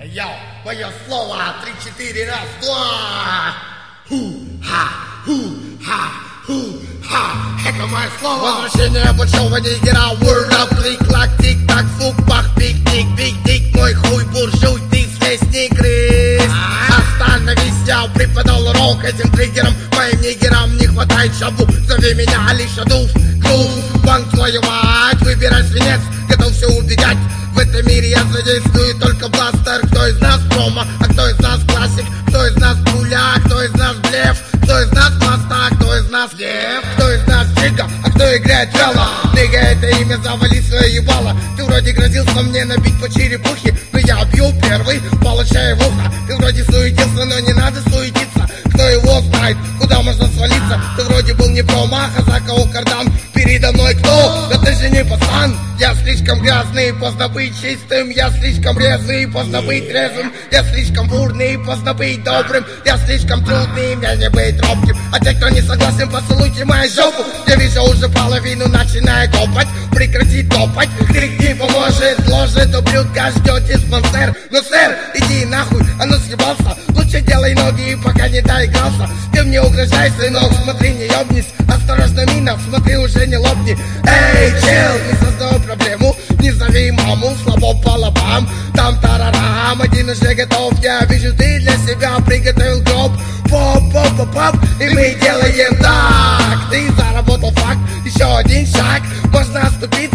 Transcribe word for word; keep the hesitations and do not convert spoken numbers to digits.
Йо, мое слово, три-четыре, раз, два. Ху-ха, ху-ха, ху-ха. Это мое слово. Возвращение большого нигера. Word up, клик-клак, тик-так, фук-пах, пик-ник, биг-дик. Мой хуй буржуй, ты здесь не грыз. Остановись, я преподал урок этим триггерам. Моим нигерам не хватает шабу. Зови меня Алиша Дуф, Грув. Банк твою мать, выбирай свинец, готов все убегать. В этом мире я задействую только бластер. Кто из нас промо, а кто из нас классик? Кто из нас пуля, а кто из нас блеф? Кто из нас моста, а кто из нас лев? Кто из нас чика, а кто играет вяло? Нига, это имя, завали свое ебало. Ты вроде грозился мне набить по черепухе, но я бью первый, получаю в ухо. Ты вроде суетился, но не надо суетиться. Кто его знает, куда можно свалиться? Ты вроде был не промо, а за кого кардан? Передо мной кто? Да ты же не пацан. Я слишком грязный, поздно быть чистым. Я слишком резвый, поздно быть трезвым. Я слишком бурный, поздно быть добрым. Я слишком трудный, мне не быть робким. А те, кто не согласен, поцелуйте мою жопу. Я вижу уже половину, начинаю копать. Прекрати топать, крик не поможет. Ложит ублюдка, ждет диспансер. Ну, сэр, иди нахуй, а ну съебался. Лучше делай ноги, пока не доигрался. Ты мне угрожай, сынок, смотри, не ёбнись. Осторожно, мина, смотри, уже не лопни. Эй, чел, не создавай проблему. Не зови маму, слабо по лобам. Там тарарам, один уже готов. Я вижу, ты для себя приготовил гроб. Поп-поп-поп-поп, и мы делаем так. Ты заработал факт, еще один шаг. Можно оступиться.